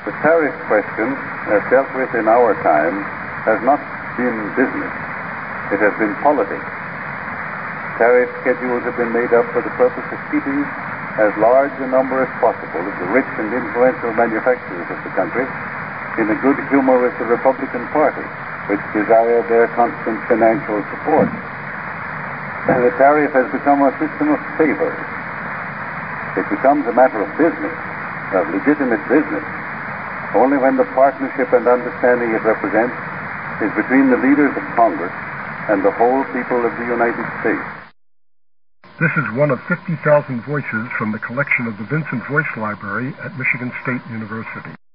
The tariff question, as dealt with in our time, has not been business. It has been politics. Tariff schedules have been made up for the purpose of keeping as large a number as possible of the rich and influential manufacturers of the country in a good humor with the Republican Party, which desired their constant financial support. The tariff has become a system of favors. It becomes a matter of business, of legitimate business, only when the partnership and understanding it represents is between the leaders of Congress and the whole people of the United States. This is one of 50,000 voices from the collection of the Vincent Voice Library at Michigan State University.